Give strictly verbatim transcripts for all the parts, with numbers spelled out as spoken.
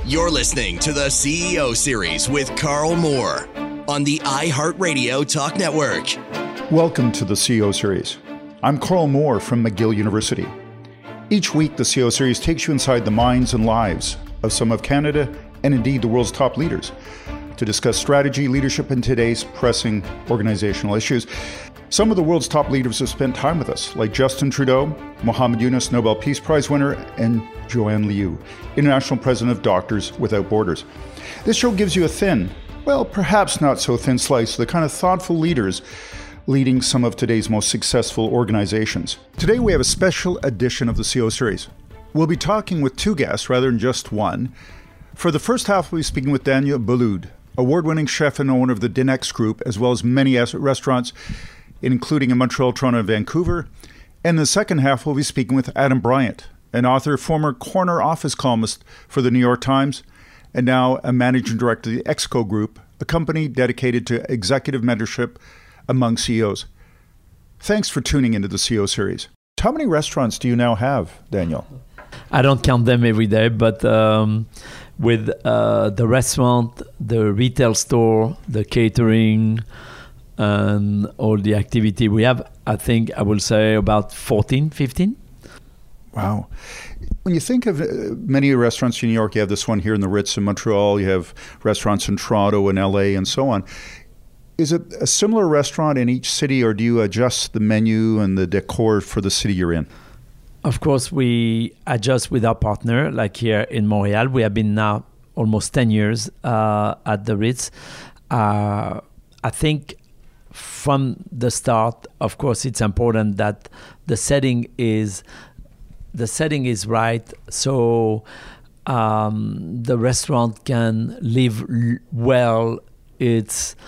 You're listening to the C E O Series with Carl Moore on the iHeartRadio Talk Network. Welcome to the C E O Series. I'm Carl Moore from McGill University. Each week, the C E O Series takes you inside the minds and lives of some of Canada and indeed the world's top leaders to discuss strategy, leadership, and today's pressing organizational issues. Some of the world's top leaders have spent time with us, like Justin Trudeau, Muhammad Yunus, Nobel Peace Prize winner, and Joanne Liu, International President of Doctors Without Borders. This show gives you a thin, well, perhaps not so thin slice of the kind of thoughtful leaders leading some of today's most successful organizations. Today we have a special edition of the C E O Series. We'll be talking with two guests rather than just one. For the first half, we'll be speaking with Daniel Boulud, award-winning chef and owner of the Dinex Group, as well as many restaurants, including in Montreal, Toronto, and Vancouver. And the second half, we'll be speaking with Adam Bryant, an author, former corner office columnist for the New York Times, and now a managing director of the Exco Group, a company dedicated to executive mentorship among C E Os. Thanks for tuning into the C E O Series. How many restaurants do you now have, Daniel? I don't count them every day, but um, with uh, the restaurant, the retail store, the catering, and all the activity we have, I think I will say about fourteen, fifteen. Wow. When you think of uh, many restaurants in New York, you have this one here in the Ritz in Montreal, you have restaurants in Toronto and L A and so on. Is it a similar restaurant in each city, or do you adjust the menu and the decor for the city you're in? Of course, we adjust with our partner, like here in Montreal. We have been now almost ten years uh, at the Ritz. Uh, I think from the start, of course, it's important that the setting is the setting is right, so um, the restaurant can live l- well its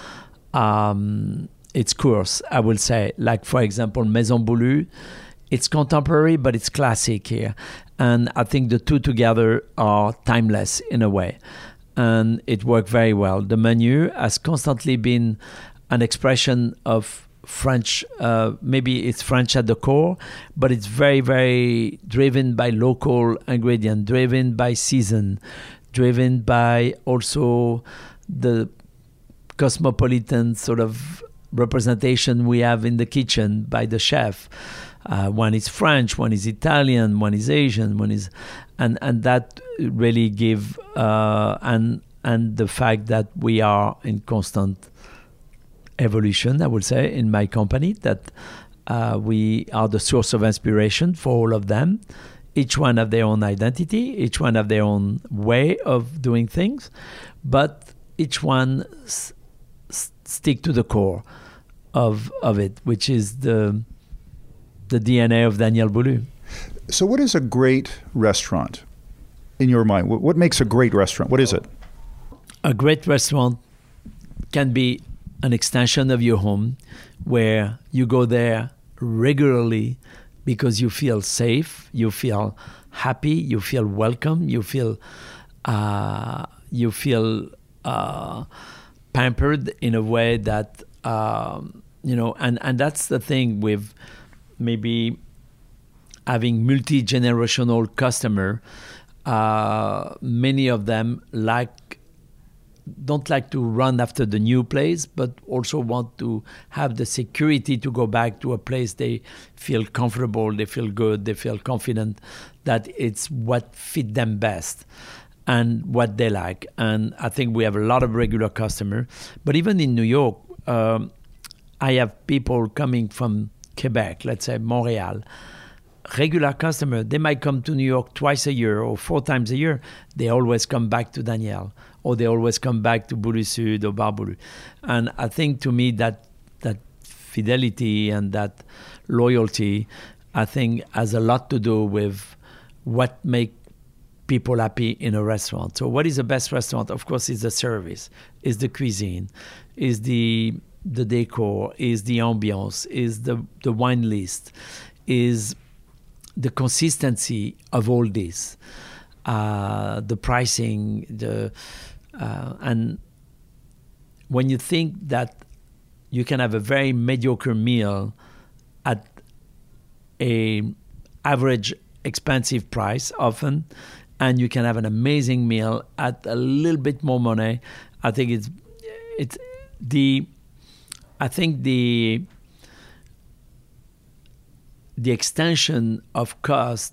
um, its course, I will say. Like, for example, Maison Boulud, it's contemporary, but it's classic here. And I think the two together are timeless in a way. And it worked very well. The menu has constantly been an expression of French, uh, maybe it's French at the core, but it's very, very driven by local ingredient, driven by season, driven by also the cosmopolitan sort of representation we have in the kitchen by the chef. Uh, one is French, one is Italian, one is Asian, one is, and and that really give uh, and and the fact that we are in constant evolution, I would say, in my company, that uh, we are the source of inspiration for all of them. Each one have their own identity, each one have their own way of doing things, but each one s- s- stick to the core of of it, which is the the D N A of Daniel Boulud. So what is a great restaurant in your mind? What makes a great restaurant? What is it? A great restaurant can be an extension of your home where you go there regularly because you feel safe, you feel happy, you feel welcome, you feel uh, you feel uh, pampered in a way that um, you know, and, and that's the thing with maybe having multi-generational customer. Uh, many of them like don't like to run after the new place, but also want to have the security to go back to a place they feel comfortable, they feel good, they feel confident that it's what fit them best and what they like. And I think we have a lot of regular customers. But even in New York, um, I have people coming from Quebec, let's say Montreal, regular customer. They might come to New York twice a year or four times a year. They always come back to Daniel, or they always come back to Boulud Sud or Bar Boulud. And I think to me that that fidelity and that loyalty, I think, has a lot to do with what make people happy in a restaurant. So what is the best restaurant? Of course, is the service, is the cuisine, is the the decor, is the ambiance, is the, the wine list, is the consistency of all this, uh, the pricing, the uh, and when you think that you can have a very mediocre meal at a average expensive price, often and you can have an amazing meal at a little bit more money. I think it's it's the I think the the extension of cost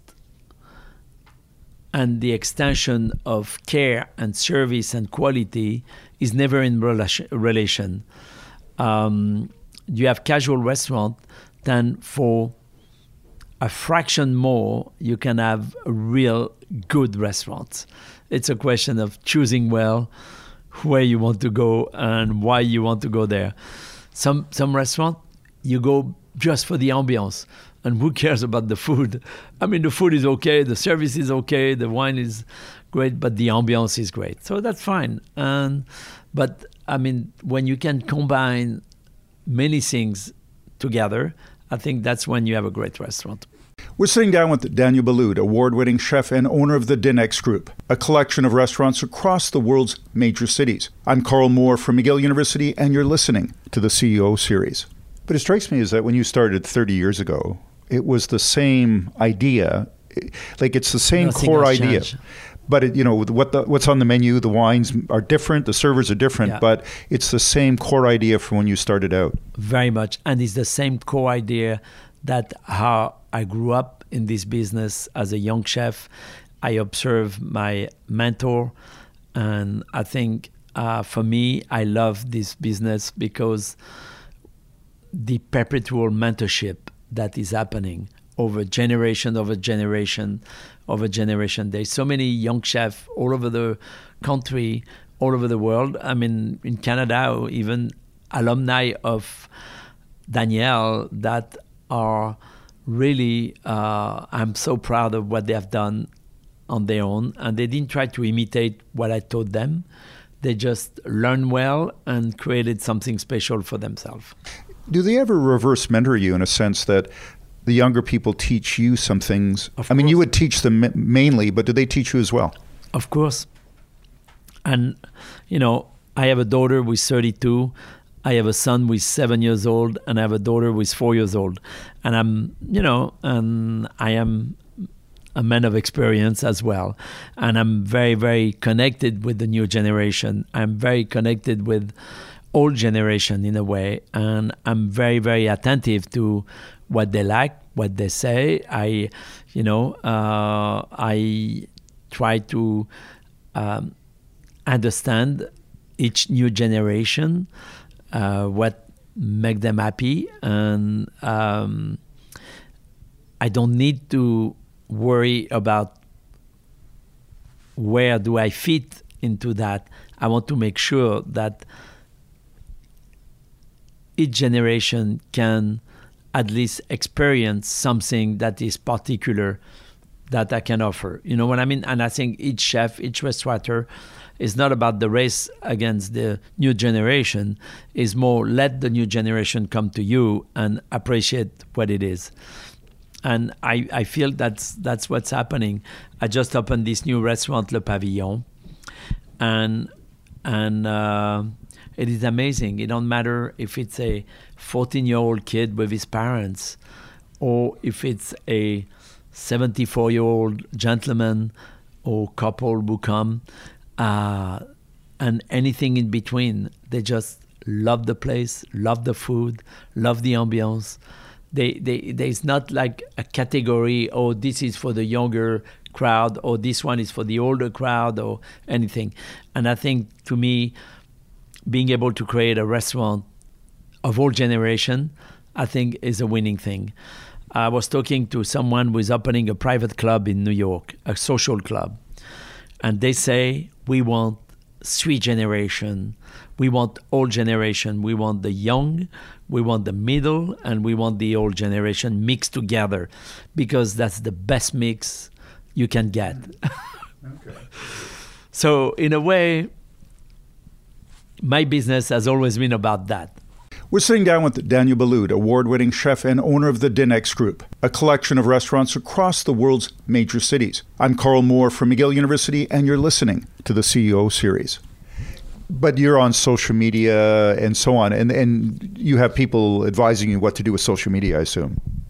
and the extension of care and service and quality is never in relation. Um, you have casual restaurant, then for a fraction more, you can have real good restaurants. It's a question of choosing well where you want to go and why you want to go there. Some some restaurant, you go just for the ambiance. And who cares about the food? I mean, the food is okay, the service is okay, the wine is great, but the ambiance is great. So that's fine. And but I mean, when you can combine many things together, I think that's when you have a great restaurant. We're sitting down with Daniel Boulud, award-winning chef and owner of the Dinex Group, a collection of restaurants across the world's major cities. I'm Carl Moore from McGill University, and you're listening to the C E O Series. But it strikes me is that when you started thirty years ago, it was the same idea, like it's the same Nothing core has idea. changed. But it, you know, what the, what's on the menu, the wines are different, the servers are different, Yeah. but it's the same core idea from when you started out. Very much. And it's the same core idea that how I grew up in this business as a young chef. I observed my mentor, and I think uh, for me, I love this business because the perpetual mentorship that is happening over generation, over generation, over generation. There's so many young chefs all over the country, all over the world. I mean, in Canada, even alumni of Daniel that are really, uh, I'm so proud of what they have done on their own. And they didn't try to imitate what I taught them. They just learned well and created something special for themselves. Do they ever reverse mentor you in a sense that the younger people teach you some things? Of I mean, you course. would teach them ma- mainly, but do they teach you as well? Of course. And, you know, I have a daughter who is thirty-two. I have a son who is seven years old, and I have a daughter who is four years old. And I'm, you know, and I am a man of experience as well. And I'm very, very connected with the new generation. I'm very connected with old generation in a way. And I'm very, very attentive to what they like, what they say. I, you know, uh, I try to um, understand each new generation, uh, what make them happy, and um, I don't need to worry about where do I fit into that. I want to make sure that each generation can at least experience something that is particular that I can offer. You know what I mean? And I think each chef, each restaurateur is not about the race against the new generation. It's more let the new generation come to you and appreciate what it is. And I, I feel that's that's what's happening. I just opened this new restaurant, Le Pavillon, and and uh, it is amazing. It don't matter if it's a fourteen-year-old kid with his parents, or if it's a seventy-four-year-old gentleman or couple who come, uh, and anything in between. They just love the place, love the food, love the ambiance. They, they, there's not like a category, oh, this is for the younger crowd, or this one is for the older crowd, or anything. And I think, to me, being able to create a restaurant of all generation, I think is a winning thing. I was talking to someone who is opening a private club in New York, a social club. And they say, we want three generation. We want all generation. We want the young, we want the middle, and we want the old generation mixed together, because that's the best mix you can get. Okay. So in a way, my business has always been about that. We're sitting down with Daniel Boulud, award-winning chef and owner of the Dinex Group, a collection of restaurants across the world's major cities. I'm Carl Moore from McGill University, and you're listening to the C E O Series. But you're on social media and so on, and, and you have people advising you what to do with social media, I assume.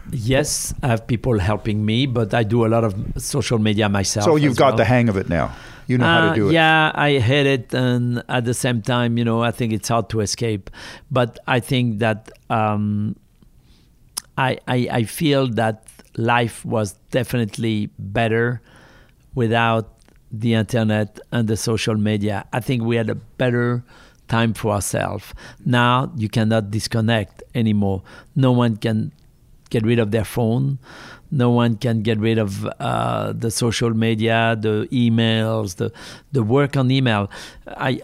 Yes, I have people helping me, but I do a lot of social media myself. So you've got well. the hang of it now. You know uh, how to do it. Yeah, I hate it, and at the same time, you know, I think it's hard to escape. But I think that um, I, I I feel that life was definitely better without the internet and the social media. I think we had a better time for ourselves. Now you cannot disconnect anymore. No one can get rid of their phone. No one can get rid of uh, the social media, the emails, the the work on email. I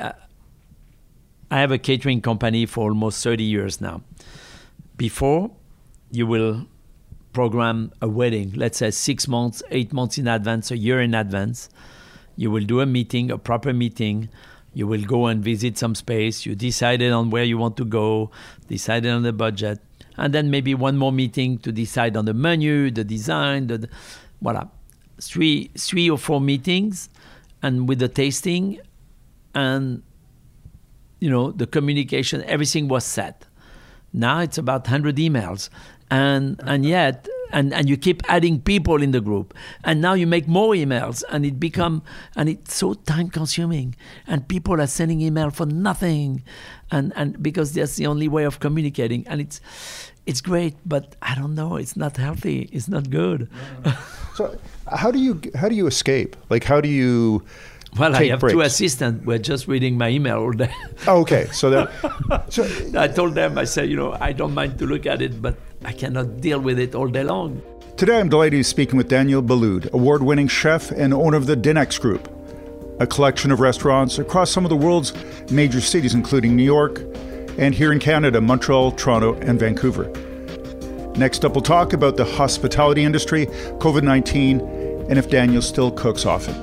I have a catering company for almost thirty years now. Before, you will program a wedding, let's say six months, eight months in advance, a year in advance. You will do a meeting, a proper meeting. You will go and visit some space. You decided on where you want to go, decided on the budget, and then maybe one more meeting to decide on the menu, the design, the, the voilà. Three, three or four meetings, and with the tasting, and you know the communication, everything was set. Now it's about one hundred emails, and and yet. And and you keep adding people in the group, and now you make more emails, and it become and it's so time consuming, and people are sending email for nothing, and and because that's the only way of communicating, and it's it's great, but I don't know, it's not healthy, it's not good. So how do you how do you escape? Like how do you? Well, take I have breaks? two assistants. We're just reading my email all day. Oh, okay, so that. So, I told them, I said, you know, I don't mind to look at it, but I cannot deal with it all day long. today I'm delighted to be speaking with Daniel Boulud, award-winning chef and owner of the Dinex Group, a collection of restaurants across some of the world's major cities, including New York, and here in Canada, Montreal, Toronto, and Vancouver. Next up, we'll talk about the hospitality industry, covid nineteen, and if Daniel still cooks often.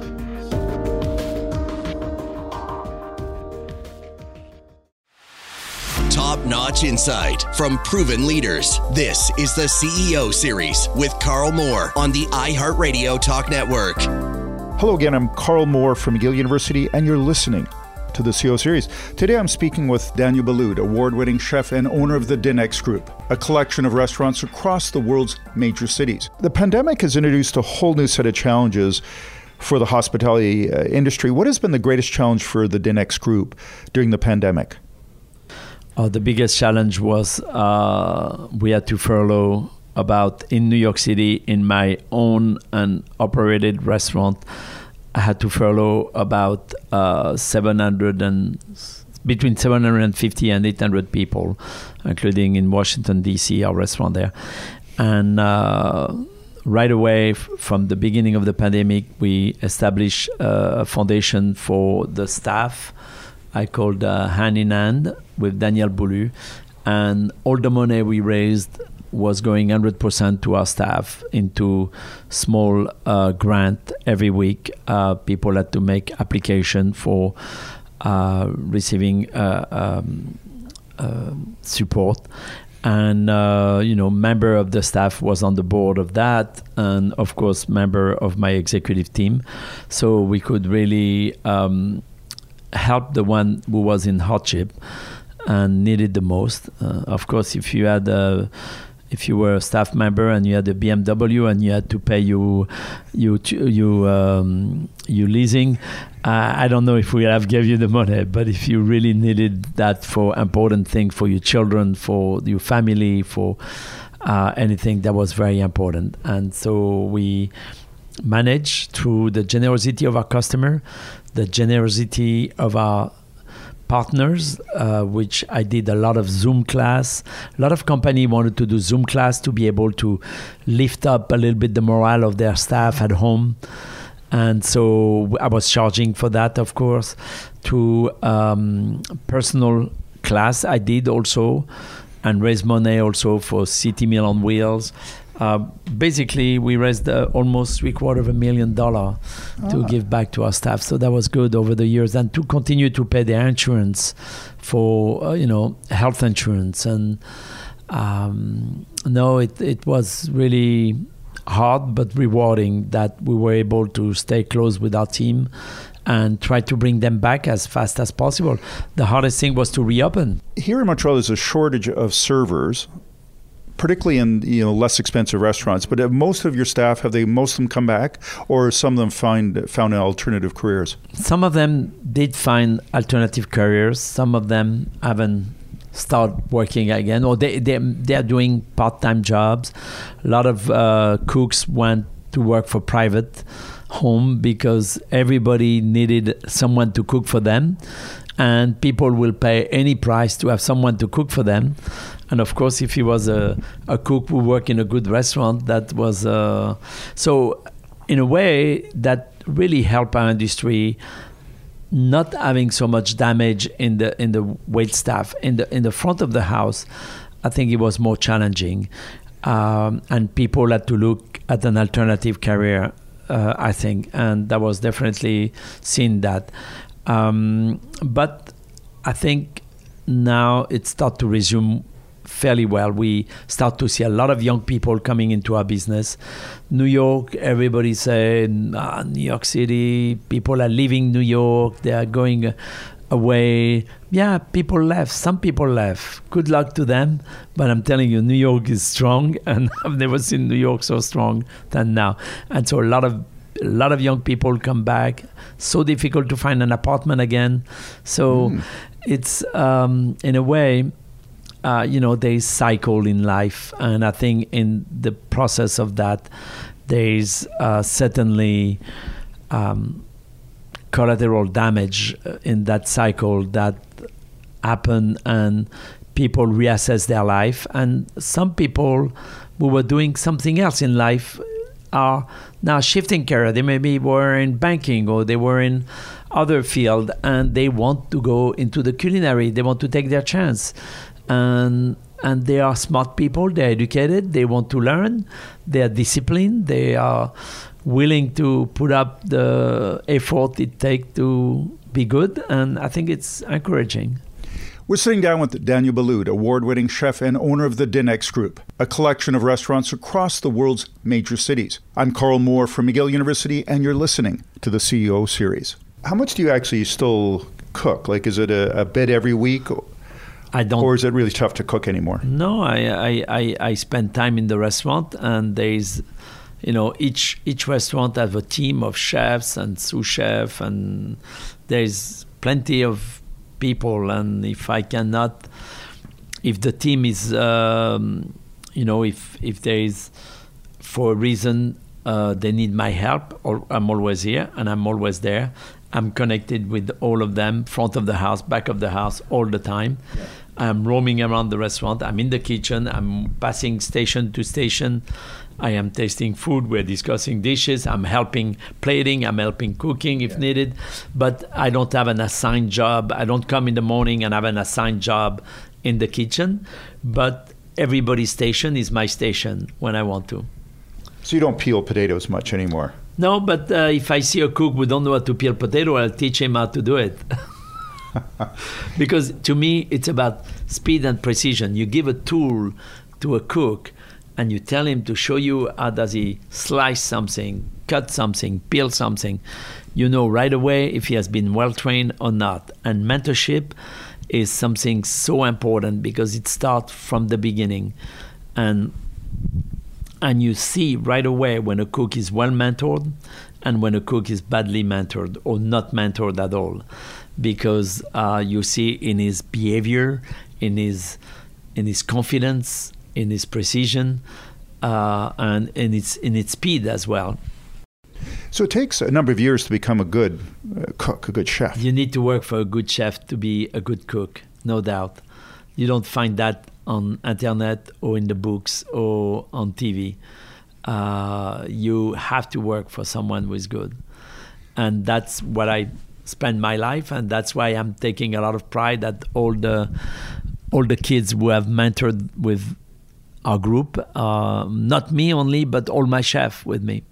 Top-notch insight from proven leaders. This is the C E O Series with Carl Moore on the iHeartRadio Talk Network. Hello again, I'm Carl Moore from McGill University, and you're listening to the C E O Series. Today I'm speaking with Daniel Boulud, award-winning chef and owner of the Dinex Group, a collection of restaurants across the world's major cities. The pandemic has introduced a whole new set of challenges for the hospitality uh, industry. What has been the greatest challenge for the Dinex Group during the pandemic? Uh, the biggest challenge was uh, we had to furlough about, in New York City, in my own and operated restaurant, I had to furlough about uh, seven hundred and between seven hundred fifty and eight hundred people, including in Washington, D C, our restaurant there. And uh, right away, f- from the beginning of the pandemic, we established uh, a foundation for the staff. I called uh, Hand in Hand with Daniel Boulud, and all the money we raised was going one hundred percent to our staff into small uh, grant every week. Uh, people had to make application for uh, receiving uh, um, uh, support. And, uh, you know, member of the staff was on the board of that, and, of course, member of my executive team. So we could really um, help the one who was in hardship and needed the most. Uh, of course, if you had a If you were a staff member and you had a B M W and you had to pay you, you, you, um, you leasing, uh, I don't know if we have gave you the money. But if you really needed that for important thing for your children, for your family, for uh, anything, that was very important. And so we managed through the generosity of our customer, the generosity of our partners, uh, which I did a lot of Zoom class. A lot of company wanted to do Zoom class to be able to lift up a little bit the morale of their staff at home. And so I was charging for that, of course. To um, personal class I did also, and raise money also for City Meal on Wheels. Uh, basically, we raised uh, almost three quarter of a million dollars ah. to give back to our staff. So that was good over the years, and to continue to pay their insurance for uh, you know health insurance. And um, no, it it was really hard but rewarding that we were able to stay close with our team and try to bring them back as fast as possible. The hardest thing was to reopen. Here in Montreal, there's a shortage of servers particularly in you know less expensive restaurants. But have most of your staff, have they most of them come back, or some of them find found alternative careers? Some of them did find alternative careers. Some of them haven't started working again, or they they they're doing part-time jobs. A lot of uh, cooks went to work for private home because everybody needed someone to cook for them, and people will pay any price to have someone to cook for them. And of course, if he was a, a cook who worked in a good restaurant, that was uh, so. In a way, that really helped our industry not having so much damage in the in the wait staff in the in the front of the house. I think it was more challenging, um, and people had to look at an alternative career. Uh, I think, and that was definitely seen that. Um, but I think now it starts to resume fairly well. We start to see a lot of young people coming into our business. New York, everybody saying, ah, New York City, people are leaving New York, they are going away. Yeah, people left. Some people left. Good luck to them. But I'm telling you, New York is strong, and I've never seen New York so strong than now. And so a lot of a lot of young people come back. So difficult to find an apartment again. So mm. it's um, in a way, uh, you know, there's cycle in life, and I think in the process of that, there's uh, certainly um, collateral damage in that cycle that happen, and people reassess their life. And some people who were doing something else in life are now shifting career. They maybe were in banking, or they were in other field, and they want to go into the culinary. They want to take their chance, and and they are smart people. They're educated. They want to learn. They are disciplined. They are willing to put up the effort it takes to be good, and I think it's encouraging. We're sitting down with Daniel Boulud, award-winning chef and owner of the Dinex Group, a collection of restaurants across the world's major cities. I'm Carl Moore from McGill University, and you're listening to the C E O Series. How much do you actually still cook? Like, is it a, a bit every week? I don't. Or is it really tough to cook anymore? No, I, I, I, I spend time in the restaurant, and there's, you know, each each restaurant has a team of chefs and sous chef, and there's plenty of people. And if I cannot, if the team is, um, you know, if if there is, for a reason, uh, they need my help, or I'm always here, and I'm always there. I'm connected with all of them, front of the house, back of the house, all the time. Yeah. I'm roaming around the restaurant. I'm in the kitchen. I'm passing station to station. I am tasting food. We're discussing dishes. I'm helping plating. I'm helping cooking if yeah. needed. But I don't have an assigned job. I don't come in the morning and have an assigned job in the kitchen. But everybody's station is my station when I want to. So you don't peel potatoes much anymore? No, but uh, if I see a cook who don't know how to peel potato, I'll teach him how to do it. Because to me, it's about speed and precision. You give a tool to a cook, and you tell him to show you how does he slice something, cut something, peel something. You know right away if he has been well-trained or not. And mentorship is something so important because it starts from the beginning. And and you see right away when a cook is well-mentored and when a cook is badly mentored or not mentored at all. Because uh, you see in his behavior, in his in his confidence, in his precision, uh, and in its in its speed as well. So it takes a number of years to become a good uh, cook, a good chef. You need to work for a good chef to be a good cook, no doubt. You don't find that on internet or in the books or on T V. Uh, you have to work for someone who is good, and that's what I spend my life, and that's why I'm taking a lot of pride that all the all the kids who have mentored with our group, uh, not me only, but all my chefs with me.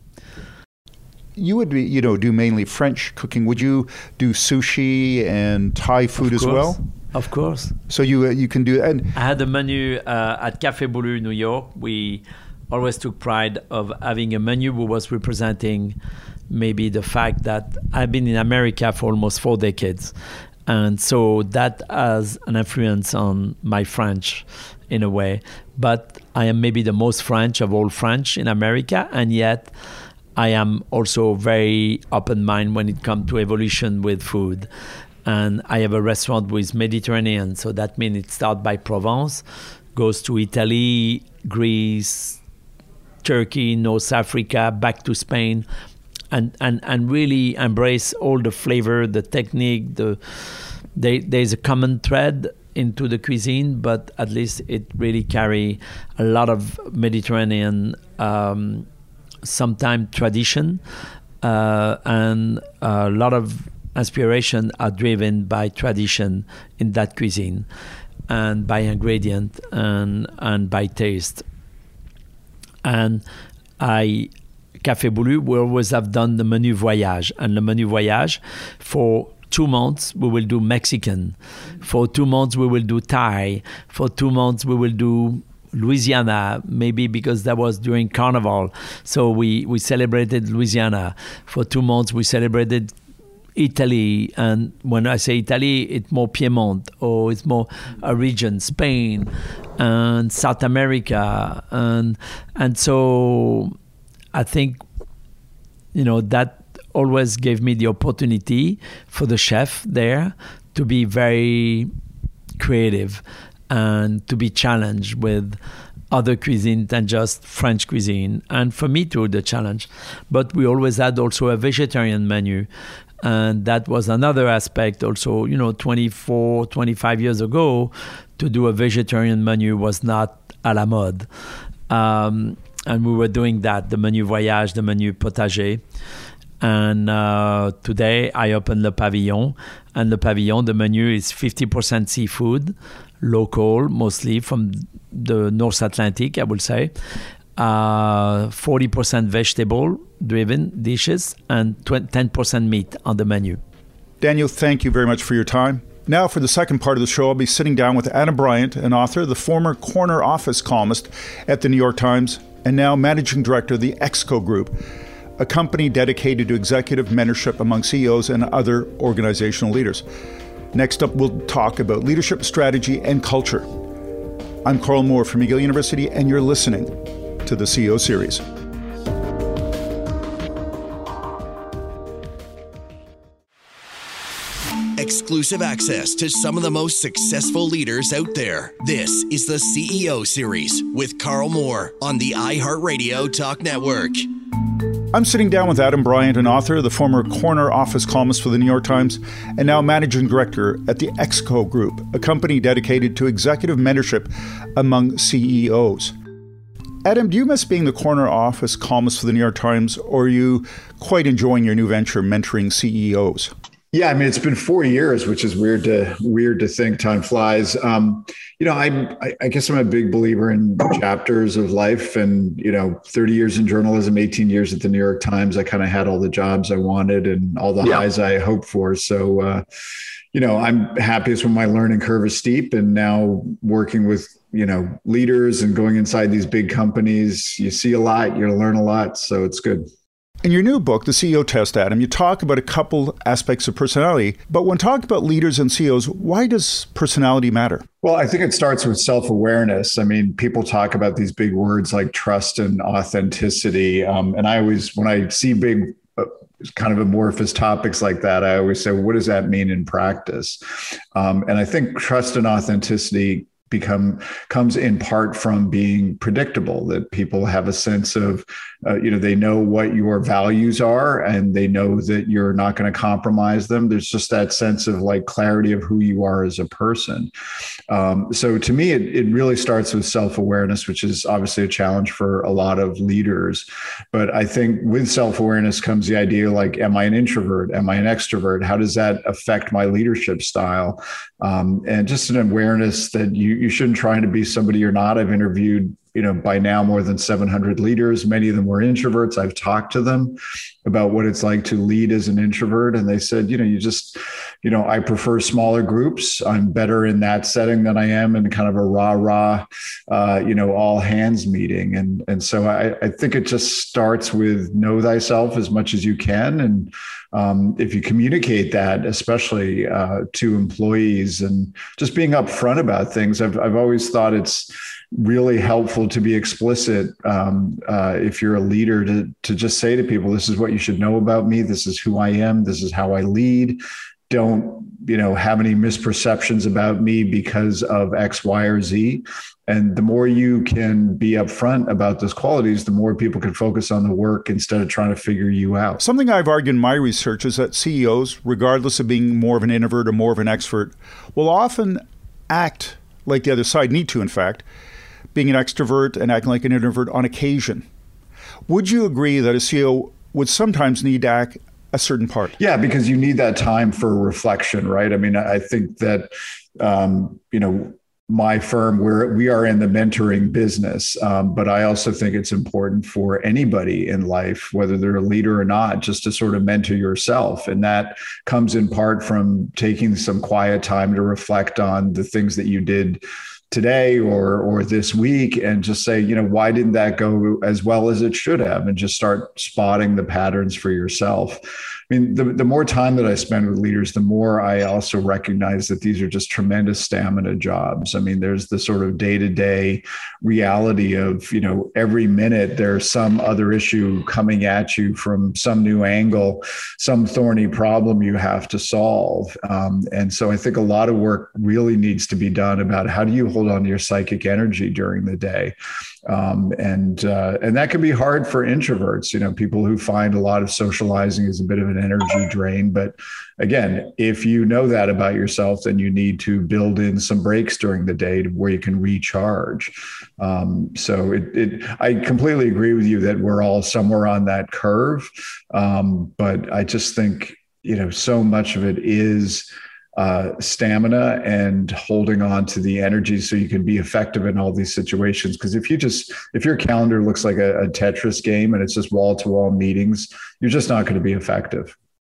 You would be, you know, do mainly French cooking. Would you do sushi and Thai food as well? Of course. So you uh, you can do. And I had a menu uh, at Café Boulud, New York. We always took pride of having a menu who was representing maybe the fact that I've been in America for almost four decades. And so that has an influence on my French in a way. But I am maybe the most French of all French in America, and yet I am also very open-minded when it comes to evolution with food. And I have a restaurant with Mediterranean, so that means it starts by Provence, goes to Italy, Greece, Turkey, North Africa, back to Spain, and, and, and really embrace all the flavor, the technique. The they, there's a common thread into the cuisine, but at least it really carry a lot of Mediterranean, um, sometimes tradition, uh, and a lot of aspiration are driven by tradition in that cuisine, and by ingredient and and by taste. And I, Café Boulu, we always have done the menu voyage, and the menu voyage for two months we will do Mexican, for two months we will do Thai, for two months we will do Louisiana, maybe because that was during Carnival, so we we celebrated Louisiana. For two months we celebrated Italy, and when I say Italy, it's more Piedmont, or it's more a region, Spain and South America, and and so I think, you know, that always gave me the opportunity for the chef there to be very creative and to be challenged with other cuisine than just French cuisine, and for me too the challenge. But we always had also a vegetarian menu. And that was another aspect also, you know, twenty-four, twenty-five years ago, to do a vegetarian menu was not à la mode. Um, and we were doing that, the menu voyage, the menu potager. And uh, today I opened Le Pavillon. And Le Pavillon, the menu is fifty percent seafood, local, mostly from the North Atlantic, I would say. Uh, forty percent vegetable-driven dishes, and ten percent meat on the menu. Daniel, thank you very much for your time. Now, for the second part of the show, I'll be sitting down with Adam Bryant, an author, the former corner office columnist at the New York Times, and now managing director of the Exco Group, a company dedicated to executive mentorship among C E Os and other organizational leaders. Next up, we'll talk about leadership, strategy, and culture. I'm Carl Moore from McGill University, and you're listening to the C E O Series. Exclusive access to some of the most successful leaders out there. This is the C E O Series with Carl Moore on the iHeartRadio Talk Network. I'm sitting down with Adam Bryant, an author, the former corner office columnist for the New York Times, and now managing director at the Exco Group, a company dedicated to executive mentorship among C E Os. Adam, do you miss being the corner office columnist for the New York Times, or are you quite enjoying your new venture, mentoring C E Os? Yeah, I mean, it's been four years, which is weird to weird to think. Time flies. Um, you know, I, I guess I'm a big believer in chapters of life, and you know, thirty years in journalism, eighteen years at the New York Times. I kind of had all the jobs I wanted and all the yeah. highs I hoped for. So, uh, you know, I'm happiest when my learning curve is steep, and now working with you know leaders and going inside these big companies, you see a lot, you learn a lot, so it's good. In your new book, The C E O Test, Adam, you talk about a couple aspects of personality, but when talking about leaders and C E Os, why does personality matter? Well, I think it starts with self-awareness. I mean, people talk about these big words like trust and authenticity. Um, and I always, when I see big uh, kind of amorphous topics like that, I always say, well, what does that mean in practice? Um, and I think trust and authenticity become comes in part from being predictable, that people have a sense of, uh, you know, they know what your values are and they know that you're not going to compromise them. There's just that sense of like clarity of who you are as a person. Um, so to me, it, it really starts with self-awareness, which is obviously a challenge for a lot of leaders. But I think with self-awareness comes the idea like, am I an introvert? Am I an extrovert? How does that affect my leadership style? Um, and just an awareness that you, you shouldn't try to be somebody you're not. I've interviewed, you know, by now more than seven hundred leaders. Many of them were introverts. I've talked to them about what it's like to lead as an introvert. And they said, you know, you just, you know, I prefer smaller groups. I'm better in that setting than I am in kind of a rah rah, uh, you know, all hands meeting. And and so I, I think it just starts with know thyself as much as you can. And um, if you communicate that, especially uh, to employees, and just being upfront about things, I've I've always thought it's really helpful to be explicit um, uh, if you're a leader to to just say to people, this is what you should know about me. This is who I am. This is how I lead. Don't, you know, have any misperceptions about me because of X, Y, or Z. And the more you can be upfront about those qualities, the more people can focus on the work instead of trying to figure you out. Something I've argued in my research is that C E Os, regardless of being more of an introvert or more of an extrovert, will often act like the other side, need to, in fact, being an extrovert and acting like an introvert on occasion. Would you agree that a C E O would sometimes need to act a certain part? Yeah, because you need that time for reflection, right? I mean, I think that, um, you know, my firm, we're, we are in the mentoring business, um, but I also think it's important for anybody in life, whether they're a leader or not, just to sort of mentor yourself. And that comes in part from taking some quiet time to reflect on the things that you did today or or this week, and just say, you know, why didn't that go as well as it should have? And just start spotting the patterns for yourself. I mean, the, the more time that I spend with leaders, the more I also recognize that these are just tremendous stamina jobs. I mean, there's the sort of day-to-day reality of, you know, every minute there's some other issue coming at you from some new angle, some thorny problem you have to solve. Um, and so I think a lot of work really needs to be done about how do you hold on to your psychic energy during the day. Um, and uh, and that can be hard for introverts, you know, people who find a lot of socializing is a bit of an energy drain. But again, if you know that about yourself, then you need to build in some breaks during the day to where you can recharge. Um, so it, it, I completely agree with you that we're all somewhere on that curve. Um, but I just think, you know, so much of it is Uh, stamina and holding on to the energy so you can be effective in all these situations. Because if you just, if your calendar looks like a, a Tetris game and it's just wall to wall meetings, you're just not going to be effective.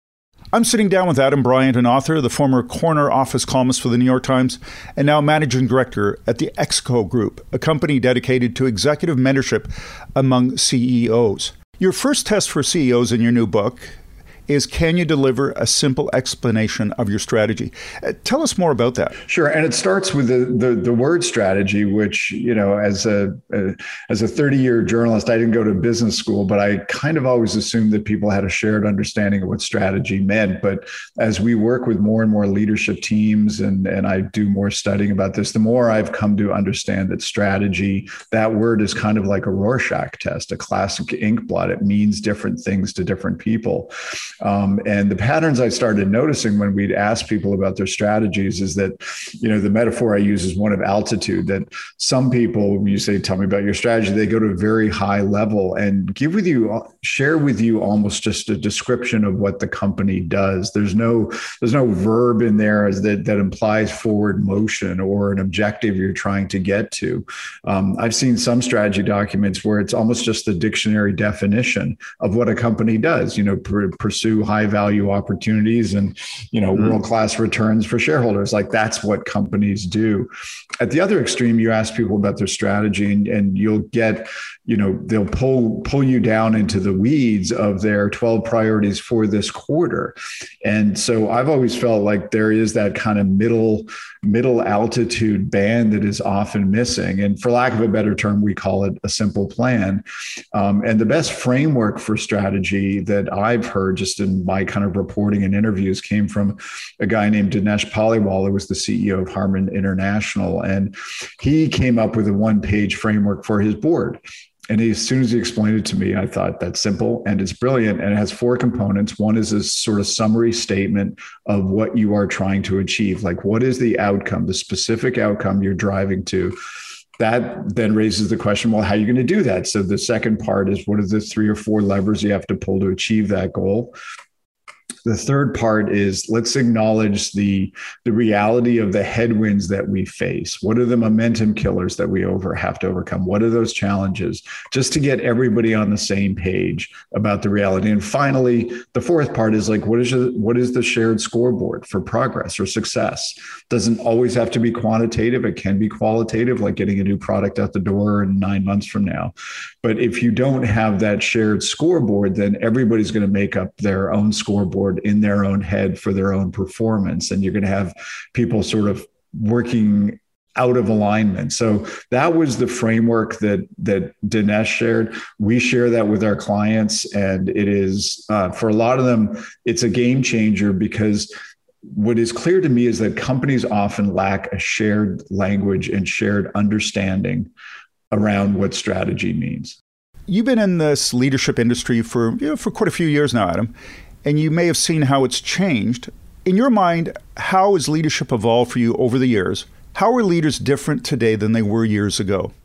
I'm sitting down with Adam Bryant, an author, the former corner office columnist for the New York Times, and now managing director at the Exco Group, a company dedicated to executive mentorship among C E Os. Your first test for C E Os in your new book is, can you deliver a simple explanation of your strategy? Uh, tell us more about that. Sure, and it starts with the the, the word strategy, which, you know, as a, a as a thirty-year journalist, I didn't go to business school, but I kind of always assumed that people had a shared understanding of what strategy meant. But as we work with more and more leadership teams, and and I do more studying about this, the more I've come to understand that strategy, that word is kind of like a Rorschach test, a classic inkblot. It means different things to different people. Um, and the patterns I started noticing when we'd ask people about their strategies is that, you know, the metaphor I use is one of altitude, that some people, when you say, tell me about your strategy, they go to a very high level and give with you, share with you almost just a description of what the company does. There's no, there's no verb in there as that, that implies forward motion or an objective you're trying to get to. Um, I've seen some strategy documents where it's almost just the dictionary definition of what a company does, you know, pr- pursue high value opportunities and, you know, mm-hmm. world-class returns for shareholders. Like, that's what companies do. At the other extreme, you ask people about their strategy and, and you'll get, you know, they'll pull, pull you down into the weeds of their twelve priorities for this quarter. And so I've always felt like there is that kind of middle, middle altitude band that is often missing. And for lack of a better term, we call it a simple plan. Um, and the best framework for strategy that I've heard just in my kind of reporting and interviews came from a guy named Dinesh Paliwal, who was the C E O of Harman International. And he came up with a one-page framework for his board. And he, as soon as he explained it to me, I thought, that's simple and it's brilliant. And it has four components. One is a sort of summary statement of what you are trying to achieve. Like, what is the outcome, the specific outcome you're driving to? That then raises the question, well, how are you going to do that? So the second part is, what are the three or four levers you have to pull to achieve that goal? the third part is let's acknowledge the, the reality of the headwinds that we face. What are the momentum killers that we over have to overcome? What are those challenges? Just to get everybody on the same page about the reality. And finally, the fourth part is like, what is your, what is the shared scoreboard for progress or success? Doesn't always have to be quantitative. It can be qualitative, like getting a new product out the door in nine months from now. But if you don't have that shared scoreboard, then everybody's going to make up their own scoreboard in their own head for their own performance. And you're going to have people sort of working out of alignment. So that was the framework that that Dinesh shared. We share that with our clients. And it is, uh, for a lot of them, it's a game changer, because what is clear to me is that companies often lack a shared language and shared understanding around what strategy means. You've been in this leadership industry for, you know, for quite a few years now, Adam, and you may have seen how it's changed. In your mind, how has leadership evolved for you over the years? How are leaders different today than they were years ago?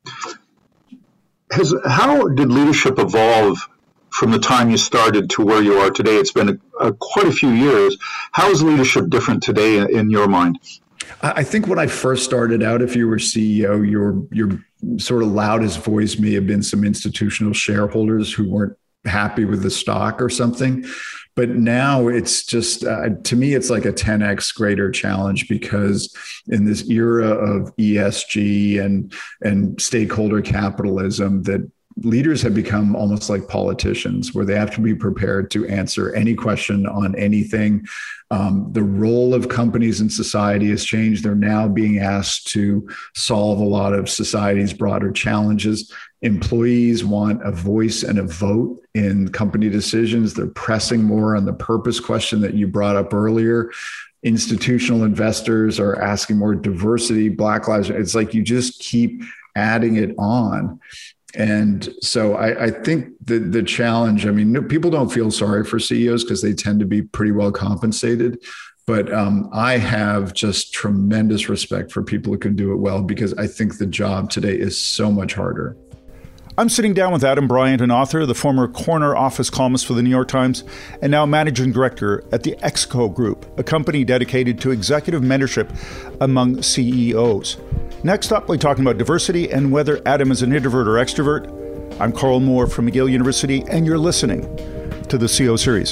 Has, how did leadership evolve from the time you started to where you are today? It's been a, a, quite a few years. How is leadership different today in, in your mind? I think when I first started out, if you were C E O, your your sort of loudest voice may have been some institutional shareholders who weren't happy with the stock or something. But now it's just, uh, to me, it's like a ten x greater challenge, because in this era of E S G and, and stakeholder capitalism, that leaders have become almost like politicians, where they have to be prepared to answer any question on anything. Um, the role of companies in society has changed. They're now being asked to solve a lot of society's broader challenges. Employees want a voice and a vote in company decisions. They're pressing more on the purpose question that you brought up earlier. Institutional investors are asking more diversity, Black lives. It's like you just keep adding it on. And so I, I think the, the challenge, I mean, people don't feel sorry for C E Os because they tend to be pretty well compensated. But um, I have just tremendous respect for people who can do it well, because I think the job today is so much harder. I'm sitting down with Adam Bryant, an author, the former corner office columnist for the New York Times, and now managing director at the Exco Group, a company dedicated to executive mentorship among C E Os. Next up, we're talking about diversity and whether Adam is an introvert or extrovert. I'm Carl Moore from McGill University, and you're listening to the C E O Series.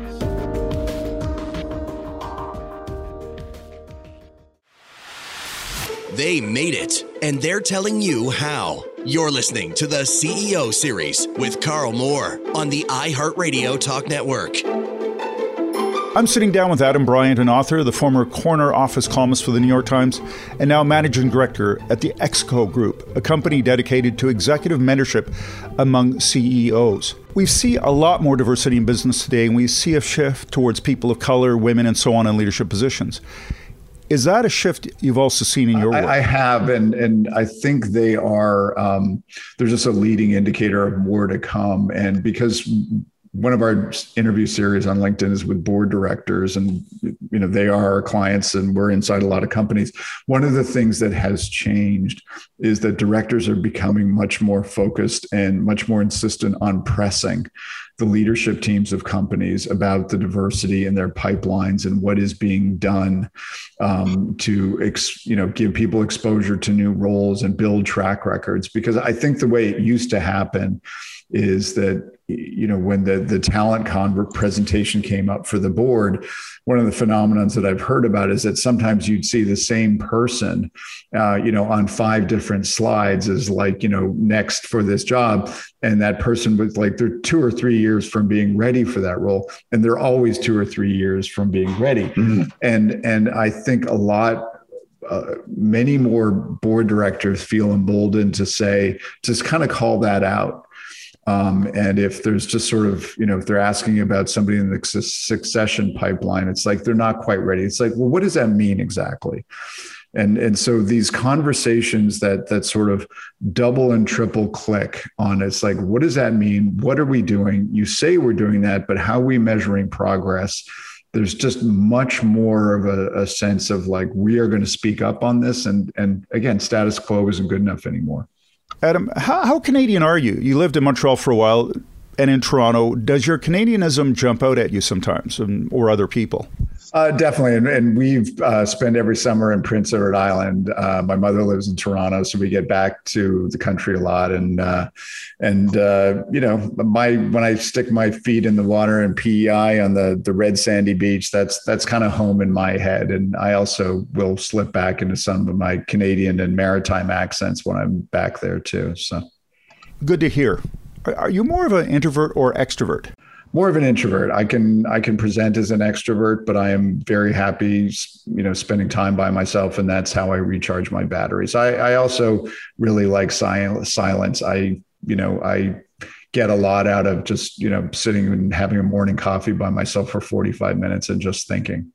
They made it, and they're telling you how. You're listening to the C E O Series with Carl Moore on the iHeartRadio Talk Network. I'm sitting down with Adam Bryant, an author, the former corner office columnist for the New York Times, and now managing director at the Exco Group, a company dedicated to executive mentorship among C E Os. We see a lot more diversity in business today, and we see a shift towards people of color, women, and so on in leadership positions. Is that a shift you've also seen in your work? I, I have, and and I think they are, um, they're just a leading indicator of more to come. And because one of our interview series on LinkedIn is with board directors, and you know they are our clients, and we're inside a lot of companies. One of the things that has changed is that directors are becoming much more focused and much more insistent on pressing the leadership teams of companies about the diversity in their pipelines and what is being done um, to ex, you know give people exposure to new roles and build track records. Because I think the way it used to happen is that, you know, when the, the talent convert presentation came up for the board, one of the phenomenons that I've heard about is that sometimes you'd see the same person, uh, you know, on five different slides as like, you know, next for this job. And that person was like, they're two or three years from being ready for that role. And they're always two or three years from being ready. Mm-hmm. And, and I think a lot, Uh, many more board directors feel emboldened to say, just kind of call that out. Um, and if there's just sort of, you know, if they're asking about somebody in the succession pipeline, it's like, they're not quite ready. It's like, well, what does that mean exactly? And, and so these conversations that, that sort of double and triple click on, it's like, what does that mean? What are we doing? You say we're doing that, but how are we measuring progress? There's just much more of a, a sense of like, we are going to speak up on this. And, and again, status quo isn't good enough anymore. Adam, how, how Canadian are you? You lived in Montreal for a while, and in Toronto. Does your Canadianism jump out at you sometimes, or other people? Uh, definitely. And, and we've uh, spent every summer in Prince Edward Island. Uh, my mother lives in Toronto, so we get back to the country a lot. And, uh, and uh, you know, my when I stick my feet in the water in P E I on the, the red sandy beach, that's that's kind of home in my head. And I also will slip back into some of my Canadian and maritime accents when I'm back there too. So good to hear. Are you more of an introvert or extrovert? More of an introvert. I can I can present as an extrovert, but I am very happy, you know, spending time by myself, and that's how I recharge my batteries. I, I also really like silence. Silence. I you know I get a lot out of just you know sitting and having a morning coffee by myself for forty-five minutes and just thinking.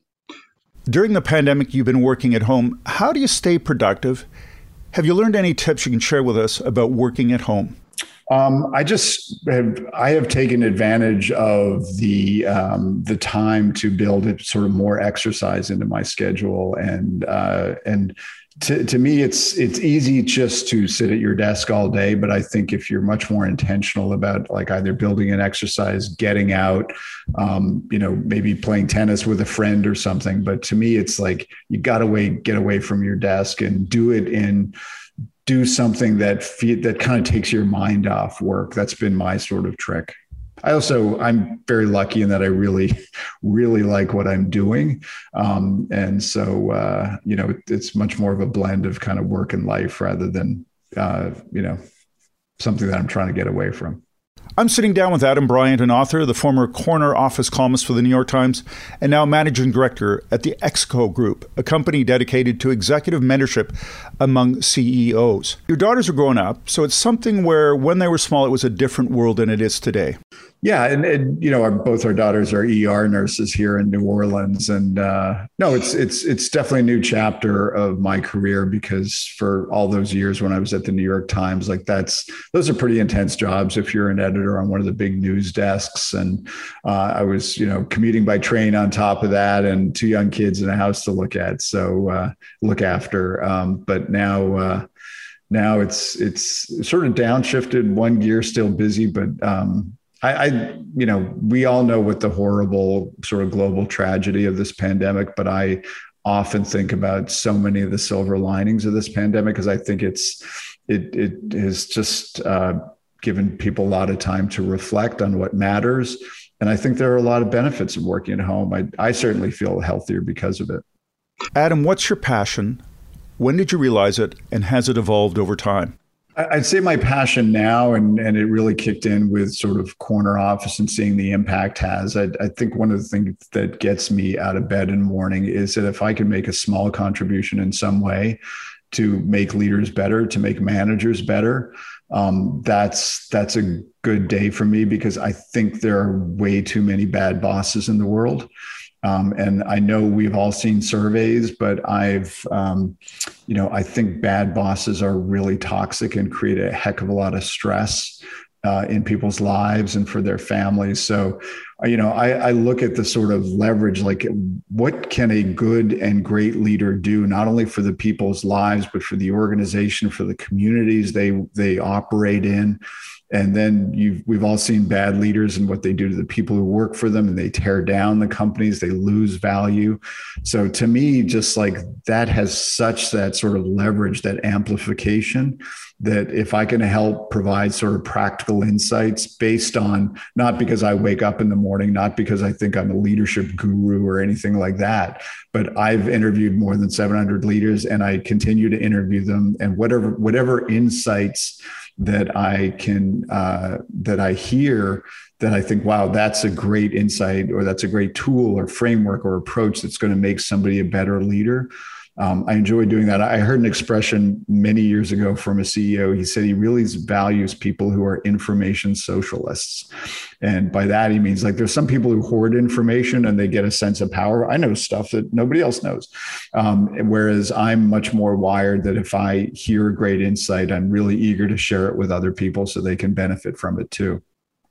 During the pandemic, you've been working at home. How do you stay productive? Have you learned any tips you can share with us about working at home? Um, I just have, I have taken advantage of the, um, the time to build it sort of more exercise into my schedule. And, uh, and to, to me, it's, it's easy just to sit at your desk all day. But I think if you're much more intentional about like either building an exercise, getting out, um, you know, maybe playing tennis with a friend or something. But to me, it's like, you got to wait, get away from your desk and do it in do something that fe- that kind of takes your mind off work. That's been my sort of trick. I also, I'm very lucky in that I really, really like what I'm doing. Um, and so, uh, you know, it, it's much more of a blend of kind of work and life rather than, uh, you know, something that I'm trying to get away from. I'm sitting down with Adam Bryant, an author, the former corner office columnist for the New York Times, and now managing director at the Exco Group, a company dedicated to executive mentorship among C E Os. Your daughters are growing up, so it's something where when they were small, it was a different world than it is today. Yeah. And, and you know, our, both our daughters are E R nurses here in New Orleans. And uh, no, it's it's it's definitely a new chapter of my career, because for all those years when I was at the New York Times, like that's those are pretty intense jobs if you're an editor on one of the big news desks. And uh, I was, you know, commuting by train on top of that, and two young kids in a house to look at. So uh, look after. Um, but now uh, now it's it's sort of downshifted, one gear, still busy, but um, I, I, you know, we all know what the horrible sort of global tragedy of this pandemic, but I often think about so many of the silver linings of this pandemic, because I think it's, it, it has just uh, given people a lot of time to reflect on what matters. And I think there are a lot of benefits of working at home. I, I certainly feel healthier because of it. Adam, what's your passion? When did you realize it? And has it evolved over time? I'd say my passion now, and, and it really kicked in with sort of corner office and seeing the impact has. I, I think one of the things that gets me out of bed in the morning is that if I can make a small contribution in some way to make leaders better, to make managers better, um, that's that's a good day for me, because I think there are way too many bad bosses in the world. Um, and I know we've all seen surveys, but I've, um, you know, I think bad bosses are really toxic and create a heck of a lot of stress uh, in people's lives and for their families. So, you know, I, I look at the sort of leverage, like what can a good and great leader do, not only for the people's lives, but for the organization, for the communities they they operate in. And then you've, we've all seen bad leaders and what they do to the people who work for them, and they tear down the companies, they lose value. So to me, just like that has such that sort of leverage, that amplification, that if I can help provide sort of practical insights based on, not because I wake up in the morning, not because I think I'm a leadership guru or anything like that, but I've interviewed more than seven hundred leaders, and I continue to interview them, and whatever, whatever insights that I can, uh, that I hear, that I think, wow, that's a great insight, or that's a great tool or framework or approach that's going to make somebody a better leader. Um, I enjoy doing that. I heard an expression many years ago from a C E O. He said he really values people who are information socialists. And by that, he means like there's some people who hoard information and they get a sense of power. I know stuff that nobody else knows. Um, whereas I'm much more wired that if I hear a great insight, I'm really eager to share it with other people so they can benefit from it too.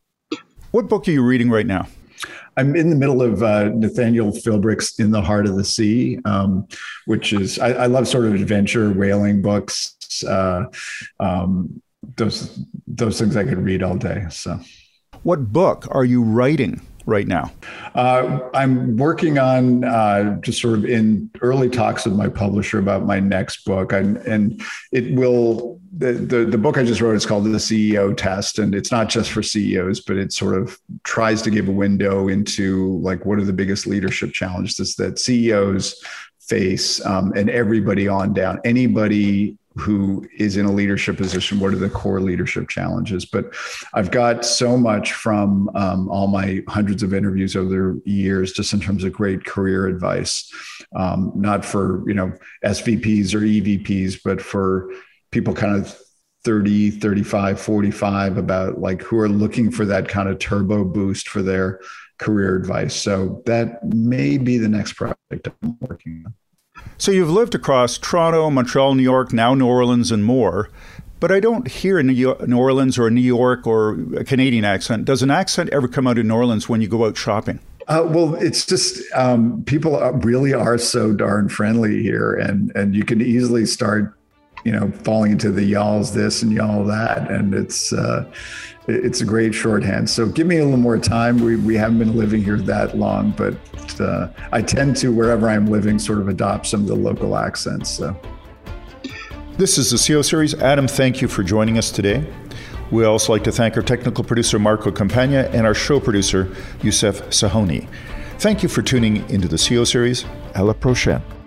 What book are you reading right now? I'm in the middle of uh, Nathaniel Philbrick's In the Heart of the Sea, um, which is, I, I love sort of adventure whaling books. Uh, um, those those things I could read all day. So, What book are you writing right now? Uh, I'm working on uh, just sort of in early talks with my publisher about my next book. And, and it will, the, the, the book I just wrote is called The C E O Test. And it's not just for C E Os, but it sort of tries to give a window into like, what are the biggest leadership challenges that C E Os face, um, and everybody on down, anybody who is in a leadership position, what are the core leadership challenges? But I've got so much from um, all my hundreds of interviews over the years, just in terms of great career advice, um, not for, you know, S V Ps or E V Ps, but for people kind of thirty, thirty-five, forty-five, about like who are looking for that kind of turbo boost for their career advice. So that may be the next project I'm working on. So you've lived across Toronto, Montreal, New York, now New Orleans and more, but I don't hear a New Orleans or a New York or a Canadian accent. Does an accent ever come out in New Orleans when you go out shopping? Uh, well, it's just um, people are, really are so darn friendly here, and and you can easily start, you know, falling into the y'all's this and y'all that, and it's uh, it's a great shorthand. So give me a little more time. We we haven't been living here that long, but uh, I tend to, wherever I'm living, sort of adopt some of the local accents. So. This is the C E O Series. Adam, thank you for joining us today. We also like to thank our technical producer, Marco Campagna, and our show producer, Youssef Sahoni. Thank you for tuning into the C E O Series. À la prochaine.